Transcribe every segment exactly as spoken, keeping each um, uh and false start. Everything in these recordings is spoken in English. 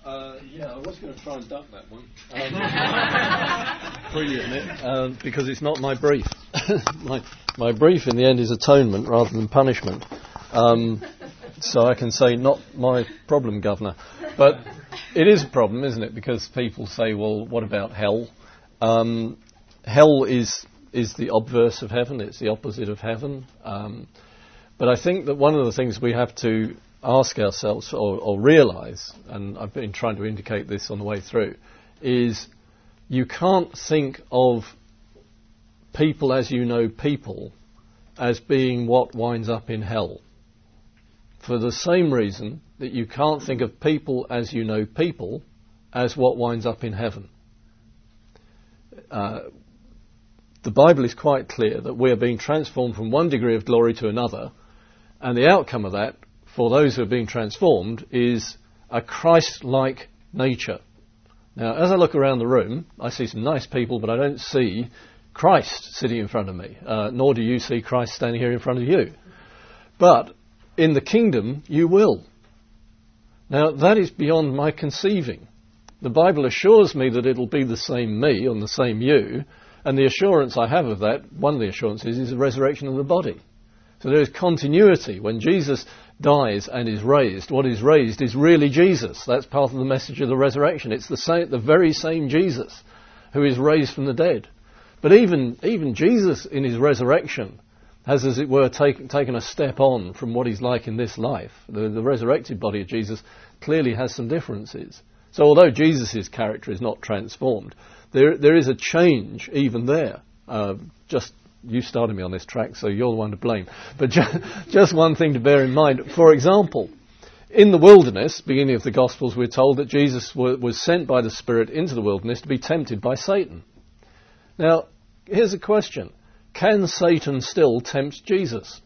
Uh, yeah, I was going to try and duck that one. Um, freely admit, uh, because it's not my brief. my, my brief in the end is atonement rather than punishment. Um, so I can say not my problem, Governor. But it is a problem, isn't it? Because people say, well, what about hell? Um, hell is is the obverse of heaven. It's the opposite of heaven. Um, but I think that one of the things we have to ask ourselves or, or realise, and I've been trying to indicate this on the way through, is you can't think of people as you know people as being what winds up in hell. For the same reason that you can't think of people as you know people as what winds up in heaven. Uh, the Bible is quite clear that we are being transformed from one degree of glory to another, and the outcome of that for those who are being transformed is a Christ-like nature. Now, as I look around the room, I see some nice people, but I don't see Christ sitting in front of me, uh, nor do you see Christ standing here in front of you. But in the kingdom, you will. Now, that is beyond my conceiving. The Bible assures me that it'll be the same me and the same you, and the assurance I have of that, one of the assurances, is the resurrection of the body. So there is continuity. When Jesus dies and is raised, what is raised is really Jesus. That's part of the message of the resurrection. It's the same, the very same Jesus who is raised from the dead. But even even Jesus in his resurrection has, as it were, take, taken a step on from what he's like in this life. The, the resurrected body of Jesus clearly has some differences. So although Jesus' character is not transformed, there there is a change even there. Uh, just You started me on this track, so you're the one to blame. But just, just one thing to bear in mind. For example, in the wilderness, beginning of the Gospels, we're told that Jesus w- was sent by the Spirit into the wilderness to be tempted by Satan. Now, here's a question. Can Satan still tempt Jesus?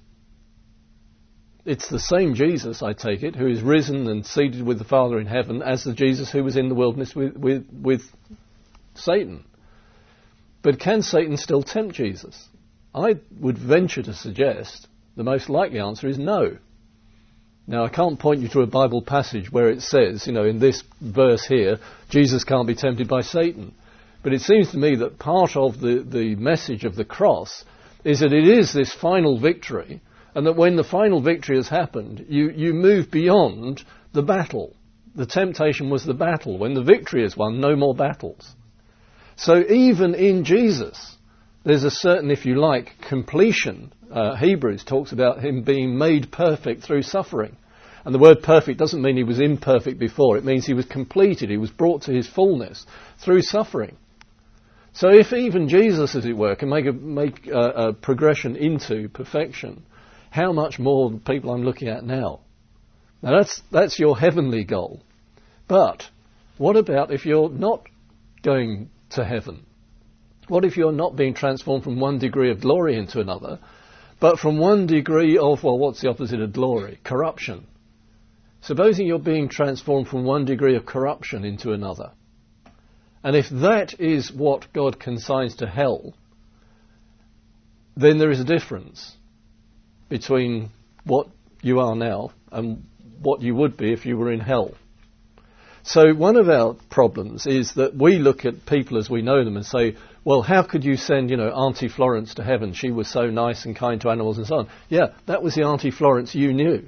It's the same Jesus, I take it, who is risen and seated with the Father in heaven as the Jesus who was in the wilderness with, with, with Satan. But can Satan still tempt Jesus? I would venture to suggest the most likely answer is no. Now, I can't point you to a Bible passage where it says, you know, in this verse here, Jesus can't be tempted by Satan. But it seems to me that part of the, the message of the cross is that it is this final victory, and that when the final victory has happened, you, you move beyond the battle. The temptation was the battle. When the victory is won, no more battles. So even in Jesus, there's a certain, if you like, completion. Uh, Hebrews talks about him being made perfect through suffering. And the word perfect doesn't mean he was imperfect before. It means he was completed. He was brought to his fullness through suffering. So if even Jesus, as it were, can make a, make a, a progression into perfection, how much more the people I'm looking at now? Now that's, that's your heavenly goal. But what about if you're not going to heaven? What if you're not being transformed from one degree of glory into another, but from one degree of, well, what's the opposite of glory? Corruption. Supposing you're being transformed from one degree of corruption into another. And if that is what God consigns to hell, then there is a difference between what you are now and what you would be if you were in hell. So one of our problems is that we look at people as we know them and say, well, how could you send, you know, Auntie Florence to heaven? She was so nice and kind to animals and so on. Yeah, that was the Auntie Florence you knew.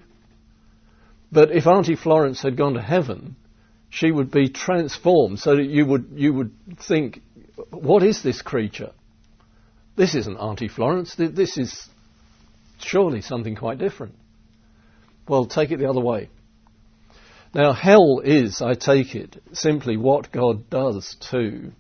But if Auntie Florence had gone to heaven, she would be transformed so that you would you would think, what is this creature? This isn't Auntie Florence. This is surely something quite different. Well, take it the other way. Now, hell is, I take it, simply what God does to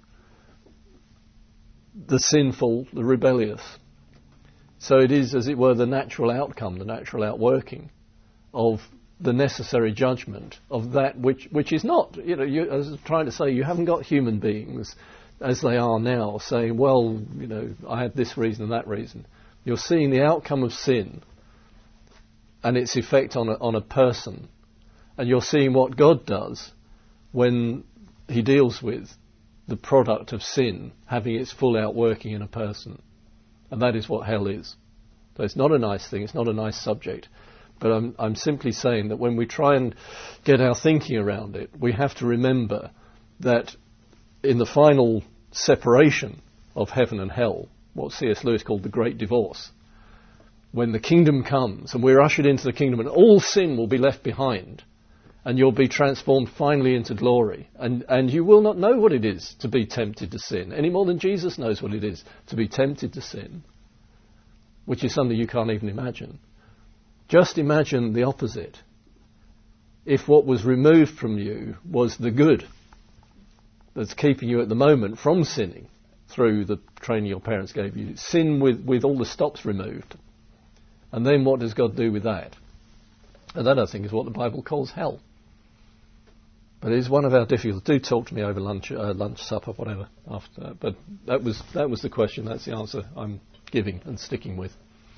the sinful, the rebellious. So it is, as it were, the natural outcome, the natural outworking of the necessary judgment of that which which is not, you know, you, as I was trying to say, you haven't got human beings as they are now saying, well, you know, I had this reason and that reason. You're seeing the outcome of sin and its effect on a, on a person. And you're seeing what God does when he deals with the product of sin having its full outworking in a person. And that is what hell is. So it's not a nice thing, it's not a nice subject. But I'm, I'm simply saying that when we try and get our thinking around it, we have to remember that in the final separation of heaven and hell, what C S Lewis called the Great Divorce, when the kingdom comes and we're ushered into the kingdom and all sin will be left behind and you'll be transformed finally into glory, and, and you will not know what it is to be tempted to sin any more than Jesus knows what it is to be tempted to sin, which is something you can't even imagine. Just imagine the opposite. If what was removed from you was the good that's keeping you at the moment from sinning through the training your parents gave you, sin with, with all the stops removed. And then what does God do with that? And that, I think, is what the Bible calls hell. But it is one of our difficulties. Do talk to me over lunch, uh, lunch, supper, whatever. After that. But that was that was the question. That's the answer I'm giving and sticking with.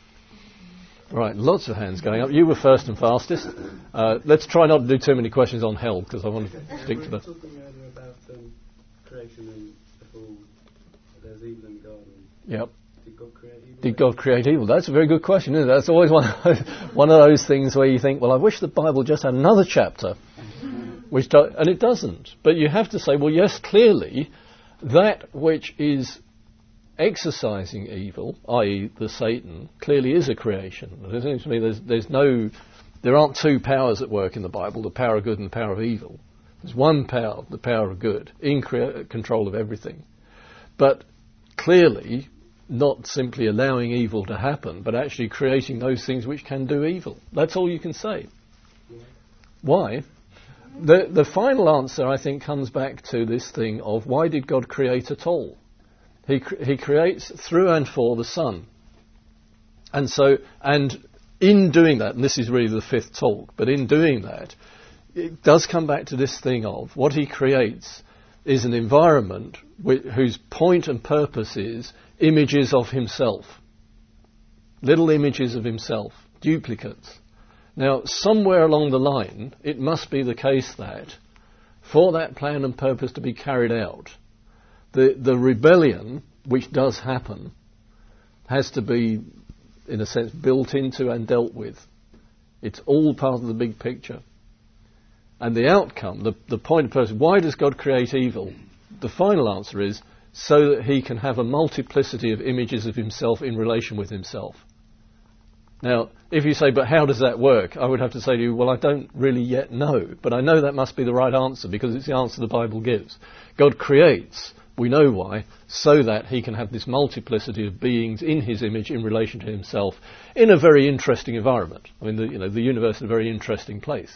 Right, lots of hands going up. You were first and fastest. Uh, let's try not to do too many questions on hell, because I want to stick to the... We were talking earlier about um, creation and the fall. There's evil in the garden. Yep. Did God create evil? Did God create evil? That's a very good question, isn't it? That's always one of those, one of those things where you think, well, I wish the Bible just had another chapter, which do, and it doesn't. But you have to say, well, yes, clearly, that which is exercising evil, that is the Satan, clearly is a creation. It seems to me there's, there's no, there aren't two powers at work in the Bible, the power of good and the power of evil. There's one power, the power of good, in crea- control of everything. But clearly not simply allowing evil to happen, but actually creating those things which can do evil. That's all you can say. Why? The, the final answer, I think, comes back to this thing of why did God create at all? He he creates through and for the Son. And so, and in doing that, and this is really the fifth talk, but in doing that, it does come back to this thing of what he creates is an environment wh- whose point and purpose is images of himself. Little images of himself, duplicates. Now, somewhere along the line, it must be the case that for that plan and purpose to be carried out, The the rebellion, which does happen, has to be, in a sense, built into and dealt with. It's all part of the big picture. And the outcome, the, the point of person, why does God create evil? The final answer is so that he can have a multiplicity of images of himself in relation with himself. Now, if you say, but how does that work? I would have to say to you, well, I don't really yet know. But I know that must be the right answer because it's the answer the Bible gives. God creates, we know why, so that he can have this multiplicity of beings in his image in relation to himself in a very interesting environment. I mean, the, you know, the universe is a very interesting place.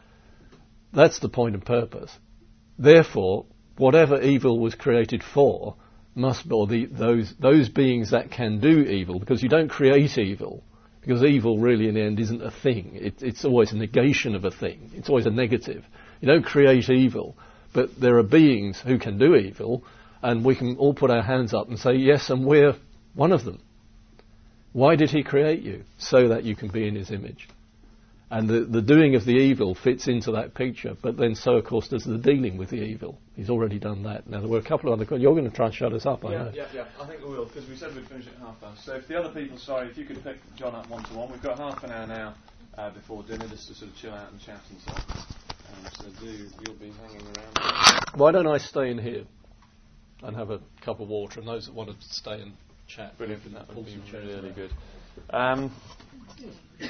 That's the point and purpose. Therefore, whatever evil was created for must be, or the, those, those beings that can do evil, because you don't create evil, because evil really in the end isn't a thing. It, it's always a negation of a thing. It's always a negative. You don't create evil, but there are beings who can do evil, and we can all put our hands up and say, yes, and we're one of them. Why did he create you? So that you can be in his image. And the, the doing of the evil fits into that picture, but then so, of course, does the dealing with the evil. He's already done that. Now, there were a couple of other questions. You're going to try and shut us up, I yeah, know. Yeah, yeah, I think we will, because we said we'd finish at half past. So if the other people, sorry, if you could pick John up one-to-one. We've got half an hour now uh, before dinner, just to sort of chill out and chat and so on. Um, so do, you'll be hanging around. Why don't I stay in here and have a cup of water, and those that want to stay and chat. Brilliant, that would pull be some chairs really around. good. Um,